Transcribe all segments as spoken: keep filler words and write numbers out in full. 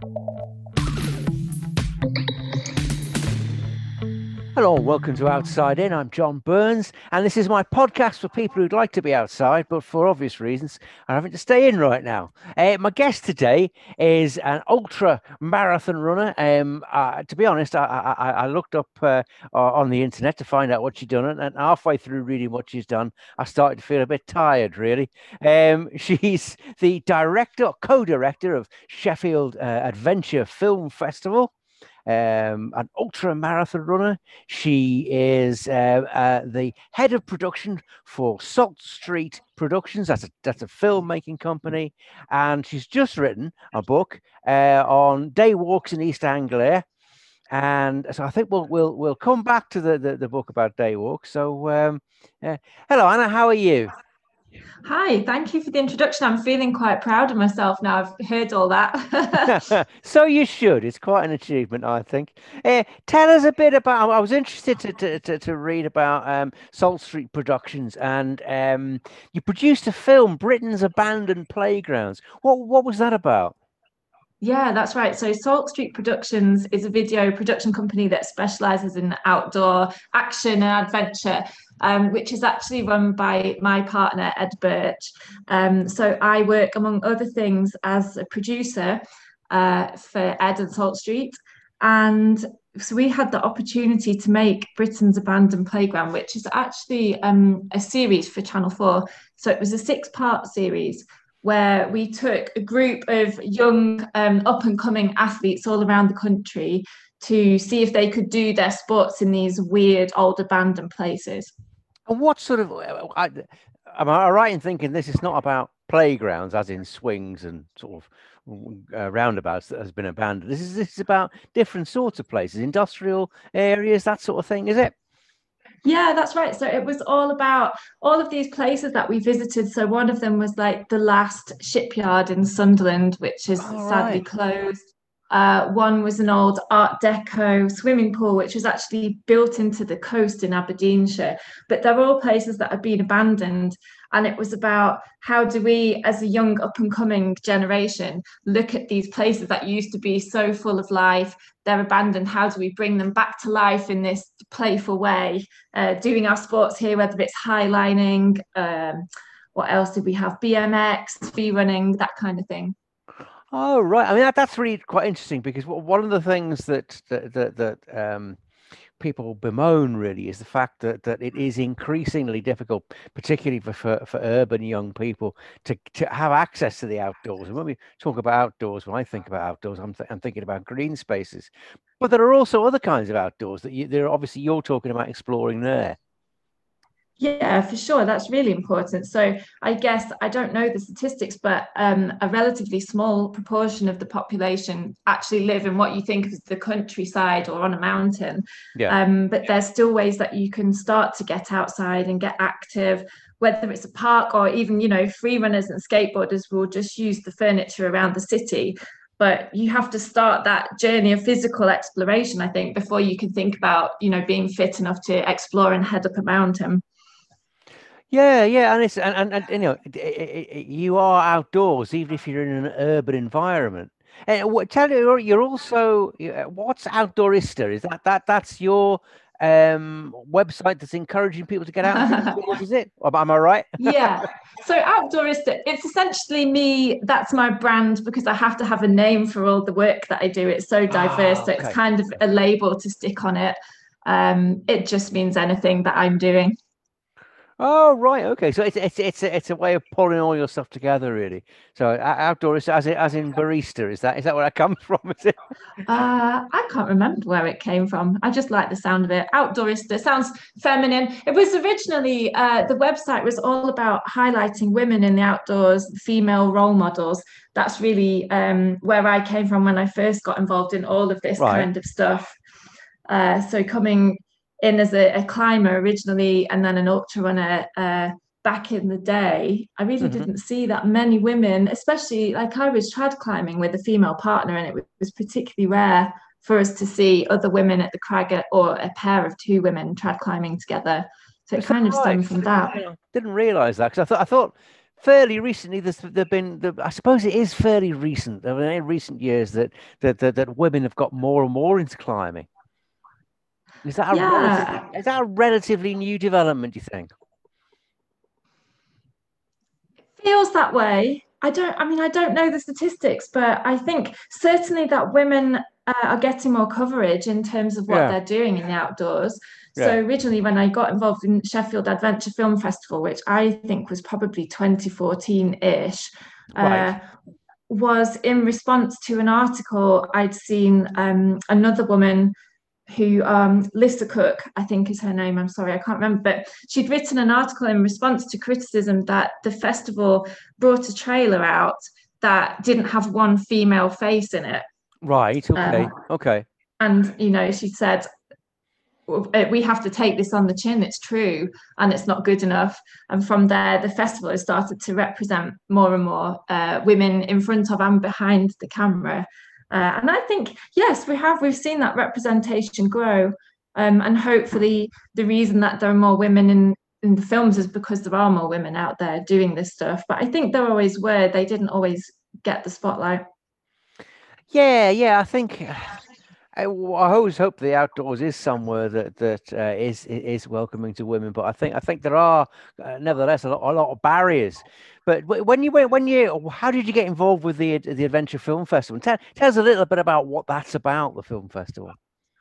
Hello, and welcome to Outside In. I'm John Burns, and this is my podcast for people who'd like to be outside, but for obvious reasons are having to stay in right now. Uh, my guest today is an ultra marathon runner. Um, uh, to be honest, I, I, I looked up uh, on the internet to find out what she'd done, and halfway through reading what she's done, I started to feel a bit tired, really. Um, she's the director, co-director of Sheffield uh, Adventure Film Festival, um, an ultra marathon runner. She is uh, uh, the head of production for Salt Street Productions. That's a that's a filmmaking company, and she's just written a book uh, on day walks in East Anglia. And so I think we'll we'll we'll come back to the the, the book about day walks. So um, uh, hello, Anna. How are you? Hi, thank you for the introduction. I'm feeling quite proud of myself now. I've heard all that. So you should. It's quite an achievement, I think. Uh, tell us a bit about. I was interested to to, to, to read about um, Salt Street Productions, and um, you produced a film, Britain's Abandoned Playgrounds. What what was that about? Yeah, that's right. So Salt Street Productions is a video production company that specializes in outdoor action and adventure, um, which is actually run by my partner, Ed Birch. Um, so I work, among other things, as a producer uh, for Ed and Salt Street. And so we had the opportunity to make Britain's Abandoned Playground, which is actually um, a series for Channel four. So it was a six-part series where we took a group of young um, up and coming athletes all around the country to see if they could do their sports in these weird old abandoned places. And what sort of? I, am I right in thinking this is not about playgrounds, as in swings and sort of uh, roundabouts that has been abandoned? This is this is about different sorts of places, industrial areas, that sort of thing, is it? Yeah, that's right. So it was all about all of these places that we visited. So one of them was like the last shipyard in Sunderland, which is All sadly right. closed. Uh, one was an old Art Deco swimming pool, which was actually built into the coast in Aberdeenshire. But they're all places that have been abandoned. And it was about how do we, as a young up and coming generation, look at these places that used to be so full of life, they're abandoned. How do we bring them back to life in this playful way? Uh, doing our sports here, whether it's highlining, um, what else did we have? B M X, free running, that kind of thing. Oh, right. I mean, that, that's really quite interesting because w- one of the things that that that, that um, people bemoan really is the fact that that it is increasingly difficult, particularly for, for, for urban young people, to to have access to the outdoors. And when we talk about outdoors, when I think about outdoors, I'm th- I'm thinking about green spaces, but there are also other kinds of outdoors that you, there obviously you're talking about exploring there. Yeah, for sure. That's really important. So I guess I don't know the statistics, but um, a relatively small proportion of the population actually live in what you think of as the countryside or on a mountain. Yeah. Um, but there's still ways that you can start to get outside and get active, whether it's a park or even, you know, free runners and skateboarders will just use the furniture around the city. But you have to start that journey of physical exploration, I think, before you can think about, you know, being fit enough to explore and head up a mountain. Yeah, yeah, and it's and, and, and you know it- it- it- you are outdoors even if you're in an urban environment. And what tell you you're you're also yeah, what's Outdoorista? Is that that that's your um website that's encouraging people to get out and be outdoors, is it? Am, am I right? Yeah. So outdooristic, it's essentially me, that's my brand because I have to have a name for all the work that I do. It's so diverse. Ah, So it's okay. kind of a label to stick on it. Um, it just means anything that I'm doing. Oh, right. Okay. So it's it's it's a, it's a way of pulling all your stuff together, really. So uh, Outdoorista, as in as in barista, is that is that where that comes from? Is it? Uh, I can't remember where it came from. I just like the sound of it. Outdoorist, it sounds feminine. It was originally, uh, the website was all about highlighting women in the outdoors, female role models. That's really um, where I came from when I first got involved in all of this Right. kind of stuff. Uh, so coming in as a, a climber originally and then an ultra runner uh, back in the day, I really Hmm. didn't see that many women, especially like I was trad climbing with a female partner, and it was particularly rare for us to see other women at the crag or a pair of two women trad climbing together. So it Is that kind of right? stemmed I from didn't, that. you know, didn't realize that because I thought I thought fairly recently, there's there've been, the, I suppose it is fairly recent, I mean, in recent years that, that that that women have got more and more into climbing. Is that a relatively Yeah, is that a relatively new development, do you think? feels that way. I don't, I mean, I don't know the statistics, but I think certainly that women uh, are getting more coverage in terms of what Yeah, they're doing in the outdoors. So yeah, originally, when I got involved in Sheffield Adventure Film Festival, which I think was probably twenty fourteen-ish, right, uh, was in response to an article I'd seen um, another woman who um Lissa Cook, I think is her name. I'm sorry, I can't remember, but she'd written an article in response to criticism that the festival brought a trailer out that didn't have one female face in it. right, Um, okay, okay. and you know, she said, we have to take this on the chin. It's true, and it's not good enough. And from there, the festival has started to represent more and more uh, women in front of and behind the camera. Uh, and I think, yes, we have. We've seen that representation grow. Um, and hopefully, the reason that there are more women in, in the films is because there are more women out there doing this stuff. But I think there always were. They didn't always get the spotlight. Yeah, yeah, I think. I, w- I always hope the outdoors is somewhere that that uh, is is welcoming to women, but I think I think there are uh, nevertheless a lot, a lot of barriers. But wh- when you went, when you, how did you get involved with the the Adventure Film Festival? Tell, tell us a little bit about what that's about, the film festival.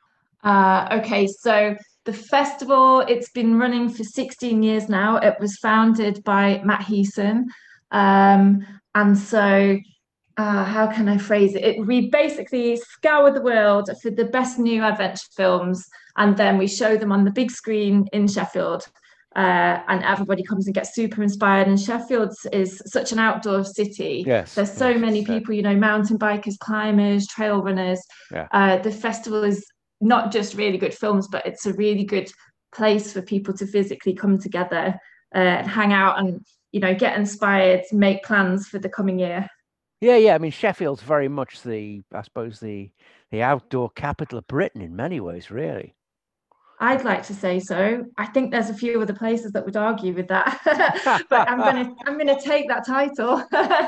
Uh, okay, so the festival, it's been running for sixteen years now. It was founded by Matt Heeson. Um, and so, uh, how can I phrase it? it? We basically scour the world for the best new adventure films, and then we show them on the big screen in Sheffield. Uh, and everybody comes and gets super inspired. And Sheffield is such an outdoor city. Yes, There's so yes, many uh, people, you know, mountain bikers, climbers, trail runners. yeah. Uh, the festival is not just really good films, but it's a really good place for people to physically come together uh, and hang out and, you know, get inspired, make plans for the coming year. Yeah, yeah. I mean, Sheffield's very much the, I suppose, the the outdoor capital of Britain in many ways, really. I'd like to say so. I think there's a few other places that would argue with that, but I'm gonna I'm gonna take that title.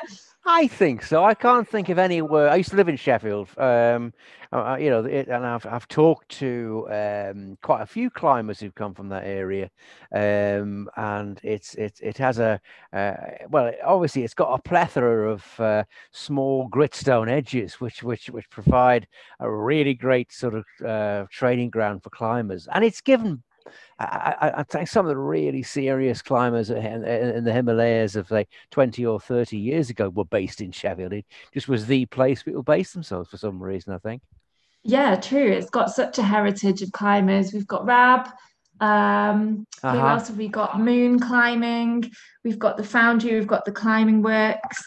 I think so. I can't think of anywhere. I used to live in Sheffield, um, uh, uh, you know, it, and I've I've talked to um, quite a few climbers who've come from that area, um, and it's it it has a uh, well, obviously it's got a plethora of uh, small gritstone edges, which which which provide a really great sort of uh, training ground for climbers, and it's given I, I, I think some of the really serious climbers in, in the Himalayas of like twenty or thirty years ago were based in Sheffield. It just was the place people based themselves for some reason, I think. Yeah, true. It's got such a heritage of climbers. We've got Rab. Um, who Uh-huh. else have we got? Moon climbing. We've got the Foundry. We've got the Climbing Works.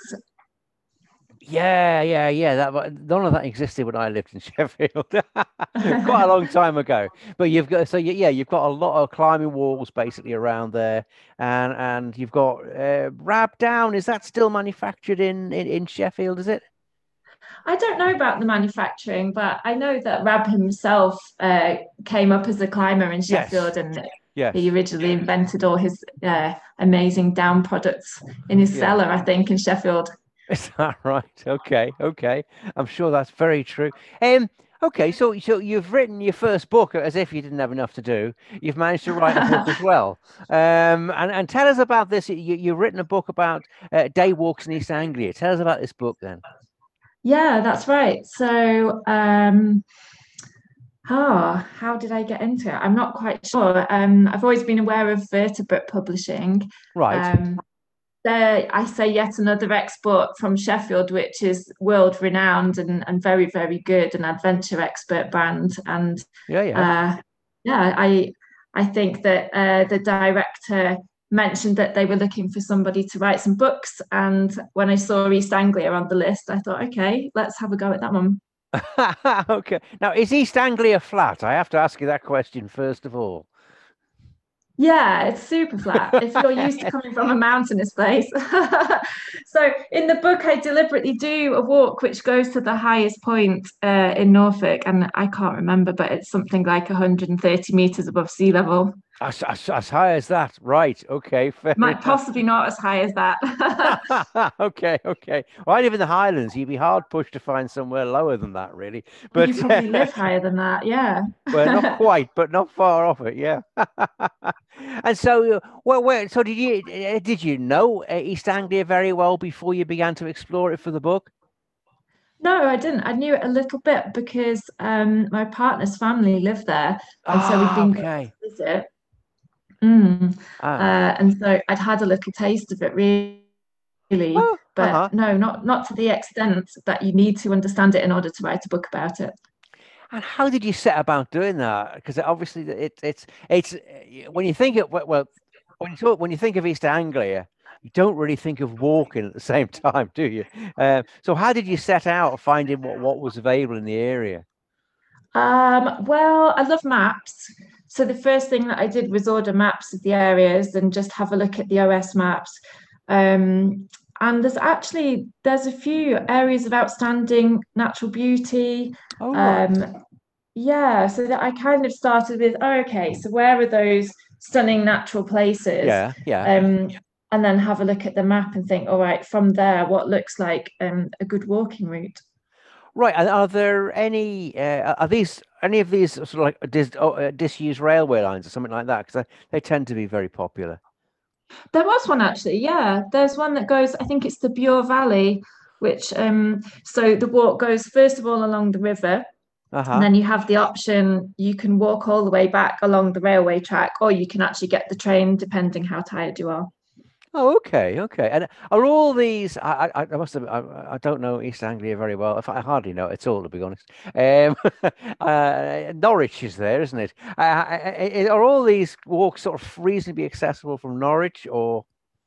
Yeah, yeah, yeah. That wa- none of that existed when I lived in Sheffield, quite a long time ago. But you've got so you, yeah, you've got a lot of climbing walls basically around there, and and you've got uh, Rab Down. Is that still manufactured in, in in Sheffield? Is it? I don't know about the manufacturing, but I know that Rab himself uh, came up as a climber in Yes, Sheffield, and he yes. originally invented all his uh, amazing down products in his Yeah. cellar, I think, in Sheffield. Is that right? Okay, okay. I'm sure that's very true. Um, okay, so so you've written your first book as if you didn't have enough to do. You've managed to write a book as well. Um, and and tell us about this. You, you've written a book about uh, day walks in East Anglia. Tell us about this book then. Yeah, that's right. So, um, oh, how did I get into it? I'm not quite sure. Um, I've always been aware of vertebrate publishing. Right. Um, there, I say yet another export from Sheffield, which is world renowned and, and very, very good, an adventure expert brand. And Yeah, yeah. uh, yeah, I I think that uh, the director mentioned that they were looking for somebody to write some books. And when I saw East Anglia on the list, I thought, okay, let's have a go at that one. Okay. Now, is East Anglia flat? I have to ask you that question first of all. Yeah, it's super flat if you're used to coming from a mountainous place. So in the book, I deliberately do a walk which goes to the highest point uh, in Norfolk, and I can't remember, but it's something like one hundred thirty meters above sea level. As, as, as high as that, right? Okay, fair Might enough. possibly not as high as that. Okay, okay. Well, I live in the Highlands. You'd be hard pushed to find somewhere lower than that, really. Oh, you But probably live higher than that, yeah. well, not quite, but not far off it. Yeah. And so, uh, well, where, so did you uh, did you know uh, East Anglia very well before you began to explore it for the book? No, I didn't. I knew it a little bit because um, my partner's family lived there, and so we'd Ah, been going okay. to visit. Mm. Ah, Uh, and so I'd had a little taste of it, really, oh, but uh-huh. no, not not to the extent that you need to understand it in order to write a book about it. And how did you set about doing that? Because obviously, it, it's it's uh, when you think of well, well, when you talk when you think of East Anglia, you don't really think of walking at the same time, do you? Um, so how did you set out finding what what was available in the area? Um, well, I love maps. So the first thing that I did was order maps of the areas and just have a look at the O S maps. Um, and there's actually there's a few areas of outstanding natural beauty. Oh, right. Um, yeah, so that I kind of started with, oh, okay, so where are those stunning natural places? Yeah, yeah. Um, and then have a look at the map and think, all right, from there, what looks like um, a good walking route? Right. And are there any uh, are these any of these sort of like dis, oh, uh, disused railway lines or something like that? Because they, they tend to be very popular. There was one actually, yeah. There's one that goes, I think it's the Bure Valley, which um so the walk goes first of all along the river, and Uh-huh. then you have the option you can walk all the way back along the railway track, or you can actually get the train depending how tired you are. Oh, okay, okay. And are all these? I, I, I must have. I, I don't know East Anglia very well. If I hardly know it at all, to be honest. Um, uh, Norwich is there, isn't it? Uh, uh, uh, are all these walks sort of reasonably accessible from Norwich, or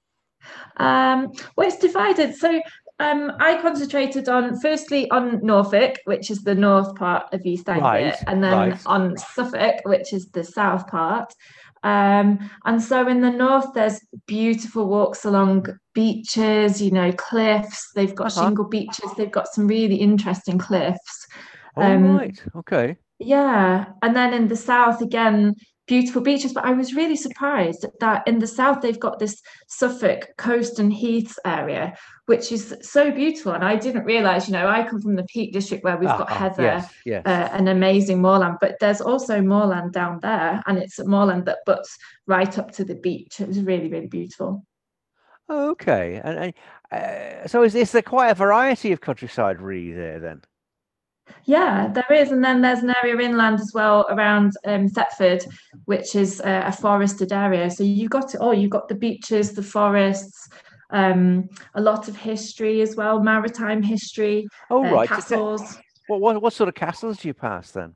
Um, well, it's divided. So um, I concentrated on firstly on Norfolk, which is the north part of East right, Anglia, and then right? on Suffolk, which is the south part. Um, and so in the north, there's beautiful walks along beaches, you know, cliffs. They've got Uh-huh. shingle beaches. They've got some really interesting cliffs. Oh, Um, right. Okay. yeah, and then in the south again, beautiful beaches. But I was really surprised that in the south they've got this Suffolk coast and heaths area, which is so beautiful. And I didn't realize, you know, I come from the Peak District where we've Ah, got ah, heather, yes, yes. uh, an amazing moorland, but there's also moorland down there, and it's a moorland that butts right up to the beach. It was really, really beautiful. Oh, okay. And, and uh, so is is there quite a variety of countryside really there then? Yeah, there is. And then there's an area inland as well around um, Thetford, which is uh, a forested area. So you got it all. You've got the beaches, the forests, um, a lot of history as well, maritime history, Oh, uh, right. So te- castles. what what what sort of castles do you pass then?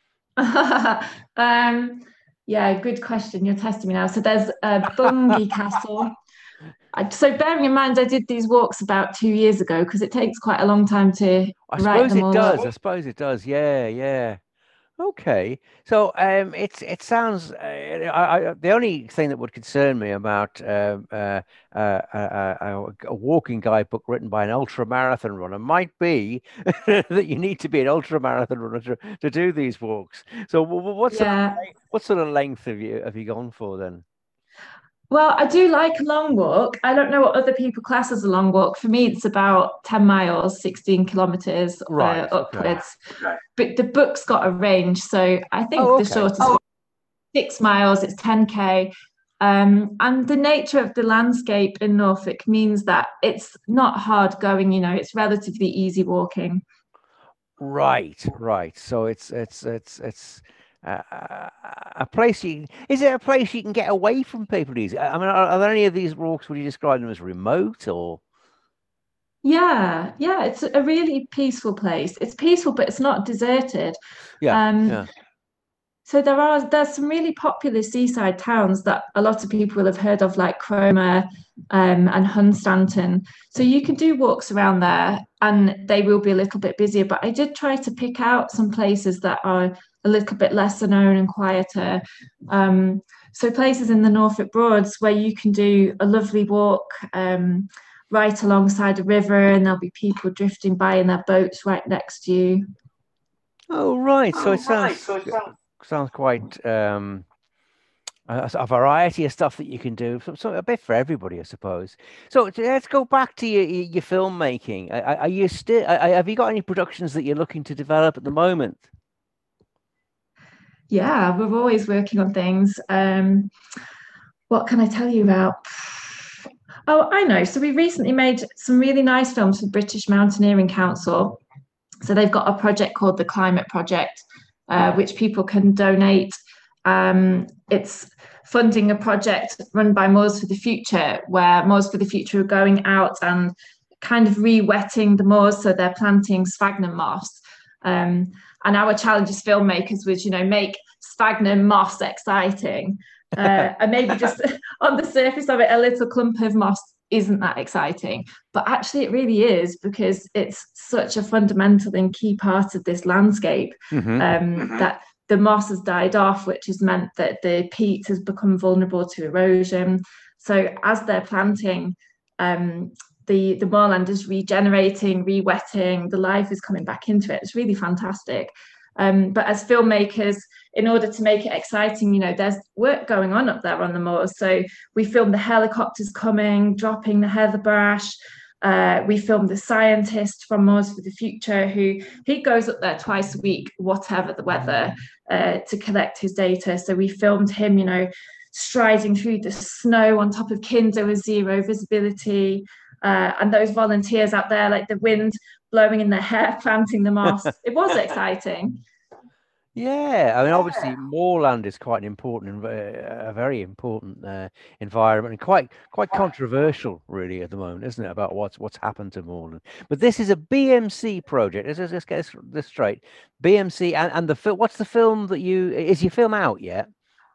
um, yeah, good question. You're testing me now. So there's uh, Bungay Castle. I, so bearing in mind, I did these walks about two years ago because it takes quite a long time to I write suppose them it all up. does. I suppose it does. Yeah, yeah. Okay. So um, it's it sounds. Uh, I, I, the only thing that would concern me about um, uh, uh, uh, uh, a walking guidebook written by an ultra marathon runner might be that you need to be an ultra marathon runner to, to do these walks. So wh- wh- what sort of Yeah. what sort of length have you have you gone for then? Well, I do like a long walk. I don't know what other people class as a long walk. For me, it's about ten miles, sixteen kilometers uh, Right. Okay. upwards. Right. But the book's got a range. So I Oh, think the okay. shortest oh. six miles, it's ten K. Um, and the nature of the landscape in Norfolk means that it's not hard going, you know, it's relatively easy walking. Right, right. So it's it's it's it's uh, a place you is it a place you can get away from people easy? I mean, are, are there any of these walks would you describe them as remote or Yeah, yeah, it's a really peaceful place. It's peaceful, but it's not deserted. yeah, Um, yeah. So there are there's some really popular seaside towns that a lot of people will have heard of, like Cromer um, and Hunstanton. So you can do walks around there, and they will be a little bit busier. But I did try to pick out some places that are a little bit lesser known and quieter. Um, so places in the Norfolk Broads where you can do a lovely walk um, right alongside a river, and there'll be people drifting by in their boats right next to you. Oh, right. So it Oh, right. sounds So it sounds sounds quite um a, a variety of stuff that you can do. So, so a bit for everybody, I suppose. So t- let's go back to your your your filmmaking. Are, are are you still? Have you got any productions that you're looking to develop at the moment? Yeah, we're always working on things. Um, what can I tell you about? Oh, I know. So we recently made some really nice films for British Mountaineering Council. So they've got a project called the Climate Project, uh, which people can donate. Um, it's funding a project run by Moors for the Future, where Moors for the Future are going out and kind of re-wetting the moors, so they're planting sphagnum moss. Um, and our challenge as filmmakers was, you know, make sphagnum moss exciting. Uh, and maybe just on the surface of it, a little clump of moss isn't that exciting. But actually, it really is because it's such a fundamental and key part of this landscape Hmm. um, that the moss has died off, which has meant that the peat has become vulnerable to erosion. So as they're planting, um, the the moorland is regenerating, re-wetting, the life is coming back into it. It's really fantastic. Um, but as filmmakers, in order to make it exciting, you know, there's work going on up there on the moors. So we filmed the helicopters coming, dropping the heather brash. Uh, we filmed the scientist from Moors for the Future, who he goes up there twice a week, whatever the weather, uh, to collect his data. So we filmed him, you know, striding through the snow on top of Kinder with zero visibility. Uh, and those volunteers out there, like the wind blowing in their hair, planting the moss. It was exciting. Yeah, I mean, obviously, moorland is quite an important, env- a very important uh, environment, and quite quite controversial, really, at the moment, isn't it? About what's what's happened to moorland. But this is a B M C project. Let's, let's get this, this straight. B M C and, and the film. What's the film that you is your film out yet?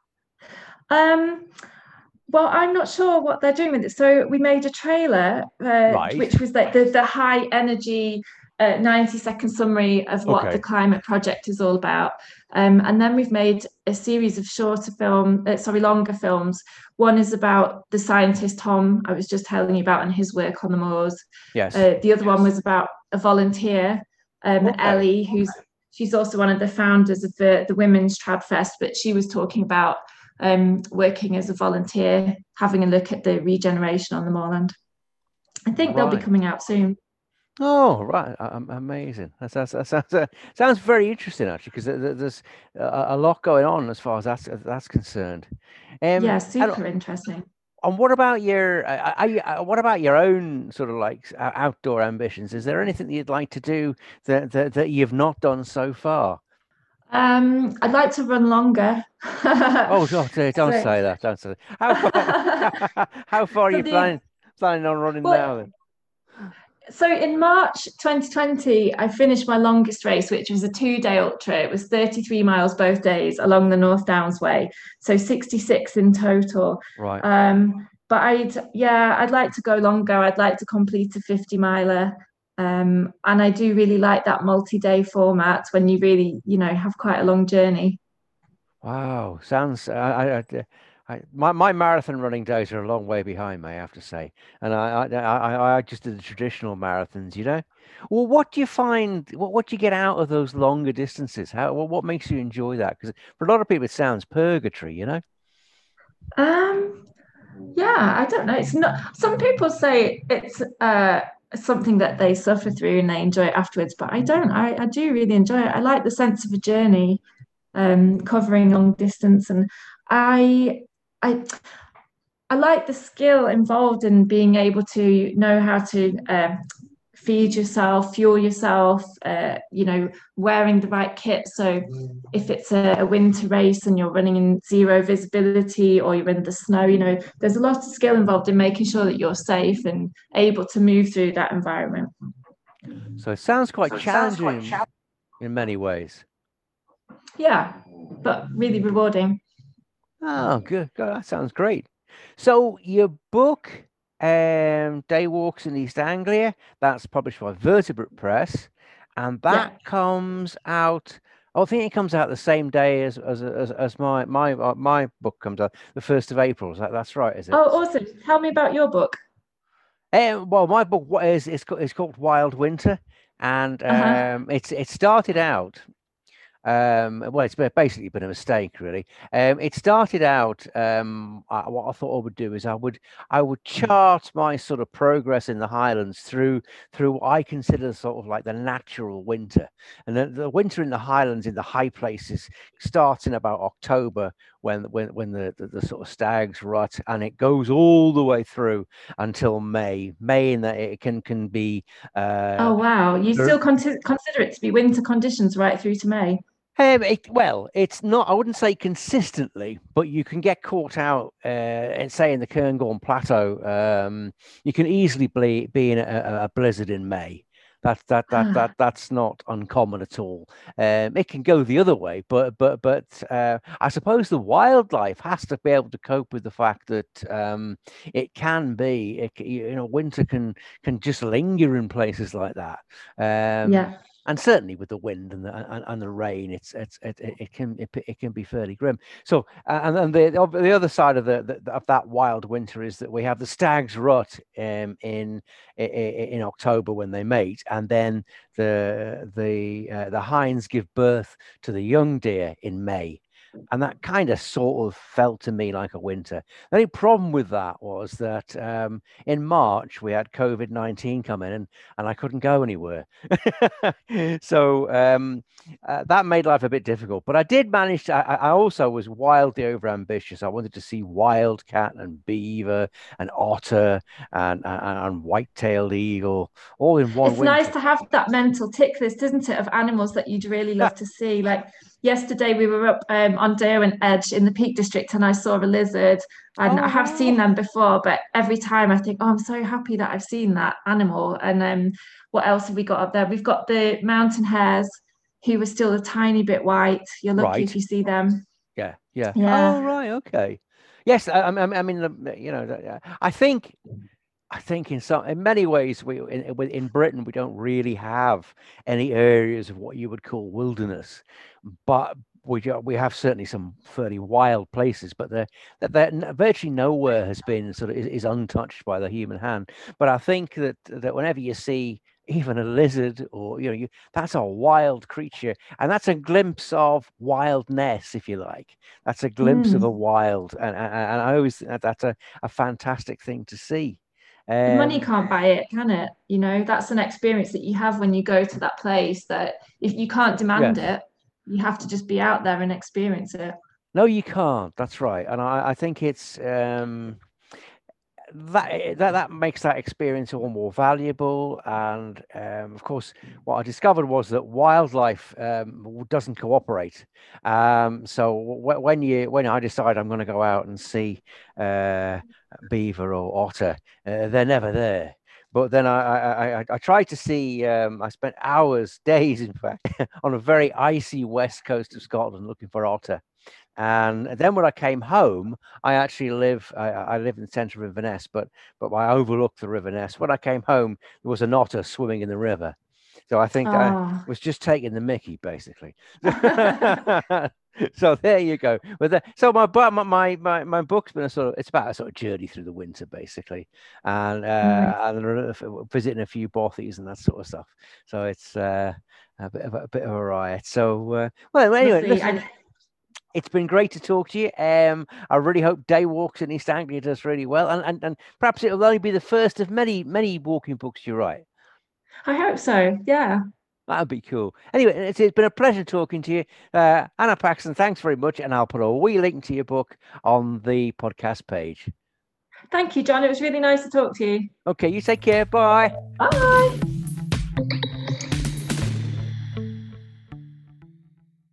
Um, well, I'm not sure what they're doing with it. So we made a trailer, uh, Right. which was like the, the high energy uh, ninety second summary of what the Okay. climate project is all about. Um, and then we've made a series of shorter film, uh, sorry, longer films. One is about the scientist Tom I was just telling you about and his work on the moors. Yes. Uh, the other one was about a volunteer, um, Okay. Ellie, who's she's also one of the founders of the, the Women's Trad Fest, but she was talking about um, working as a volunteer, having a look at the regeneration on the moorland. I think they'll be Right. coming out soon. Oh, right. Um, amazing. That sounds that sounds uh, sounds very interesting, actually, because there's a, a lot going on as far as that's that's concerned. Um, Yeah, and super interesting. And what about your uh, are you, uh, what about your own sort of like uh, outdoor ambitions? Is there anything that you'd like to do that that, that you've not done so far? Um, I'd like to run longer. Oh, don't say, don't so, say that. Don't say that. How far how far are so you the planning planning on running well, now then? so in March twenty twenty, I finished my longest race, which was a two-day ultra. It was thirty-three miles both days along the North Downs Way, so sixty-six in total. Right. Um, but I'd yeah, I'd like to go longer. I'd like to complete a fifty miler. Um, and I do really like that multi-day format when you really, you know, have quite a long journey. Wow. Sounds I, I, I, I my my marathon running days are a long way behind me, I have to say. And I I I, I just did the traditional marathons, you know. Well, what do you find? What what do you get out of those longer distances? How what, what makes you enjoy that? Because for a lot of people, it sounds purgatory, you know. Um, yeah, I don't know. It's not, some people say it's uh something that they suffer through and they enjoy it afterwards, but I don't. I, I do really enjoy it. I like the sense of a journey, um, covering long distance, and I I I like the skill involved in being able to know how to um, feed yourself, fuel yourself, uh, you know, wearing the right kit. So if it's a, a winter race and you're running in zero visibility or you're in the snow, you know, there's a lot of skill involved in making sure that you're safe and able to move through that environment. So it sounds quite challenging in many ways. Yeah, but really rewarding. Oh, good. God, that sounds great. So your book, um, Day Walks in East Anglia, that's published by Vertebrate Press, and Yeah. that comes out. I think it comes out the same day as as as, as my my uh, my book comes out, the first of April. Is that that's right? Is it? Oh, awesome. Tell me about your book. Um, well, my book what is it's, ca- it's called Wild Winter, and Uh-huh. um, it's it started out. Um, well, it's been, basically been a mistake, really. Um, it started out. Um, I, what I thought I would do is I would I would chart my sort of progress in the Highlands through through what I consider sort of like the natural winter, and the, the winter in the Highlands in the high places starts in about October when when when the, the, the sort of stags rut, and it goes all the way through until May. May in that it can can be. Uh, Oh wow, you still con consider it to be winter conditions right through to May? Um, it, well, it's not, I wouldn't say consistently, but you can get caught out, uh, and say in the Cairngorm Plateau, um, you can easily be, be in a, a blizzard in May. That, that, that, that, that's not uncommon at all. Um, it can go the other way, but, but, but uh, I suppose the wildlife has to be able to cope with the fact that um, it can be, it, you know, winter can can just linger in places like that. Um, Yeah. and certainly with the wind and the and, and the rain, it's it's it, it can it, it can be fairly grim. So uh, and then the the other side of the, the of that wild winter is that we have the stag's rut um, in in October when they mate, and then the the uh, the hinds give birth to the young deer in May. And that kind of sort of felt to me like a winter. The only problem with that was that um, in March we had COVID nineteen come in, and, and I couldn't go anywhere. so um, uh, that made life a bit difficult. But I did manage to, I, I also was wildly over ambitious. I wanted to see wildcat and beaver and otter and, and, and white-tailed eagle all in one It's nice winter. to have that mental tick list, isn't it, of animals that you'd really love to see. Like yesterday, we were up um, on Derwent Edge in the Peak District, and I saw a lizard. And I Oh, have seen wow. them before, but every time I think, oh, I'm so happy that I've seen that animal. And um, what else have we got up there? We've got the mountain hares, who are still a tiny bit white. You're lucky if Right. you see them. Yeah. Yeah. Oh, Yeah. right. Okay. Yes. I, I, I mean, you know, I think I think in some, in many ways, we in, in Britain we don't really have any areas of what you would call wilderness, but we we have certainly some fairly wild places. But they're, they're, virtually nowhere has been sort of is, is untouched by the human hand. But I think that that whenever you see even a lizard or you know you that's a wild creature, and that's a glimpse of wildness, if you like. That's a glimpse of a Mm. wild, and, and, and I always think that that's a, a fantastic thing to see. Money Um, can't buy it, can it? You know, that's an experience that you have when you go to that place that if you can't demand yes. it, you have to just be out there and experience it. No, you can't. That's right. And I, I think it's um, that that that makes that experience all more valuable. And um, of course, what I discovered was that wildlife um, doesn't cooperate. Um, so w- when you when I decide I'm going to go out and see uh, beaver or otter, uh, they're never there. But then I, I, I, I tried to see, um, I spent hours, days, in fact, on a very icy west coast of Scotland looking for otter. And then when I came home, I actually live, I, I live in the centre of Inverness, but but I overlooked the River Ness. When I came home, there was an otter swimming in the river. So I think I Oh. was just taking the mickey, basically. So there you go. But the, so my my my my book's been a sort of it's about a sort of journey through the winter, basically, and Nice. uh, and visiting a few bothies and that sort of stuff. So it's uh, a bit of a, a bit of a riot. So uh, well, anyway, Lovely. listen. I, It's been great to talk to you. Um, I really hope Day Walks in East Anglia does really well, and, and and perhaps it'll only be the first of many many walking books you write. I hope so. Yeah. That'd be cool. Anyway, it's, it's been a pleasure talking to you, uh, Anna Paxton. Thanks very much, and I'll put a wee link to your book on the podcast page. Thank you, John. It was really nice to talk to you. Okay, you take care. Bye. Bye.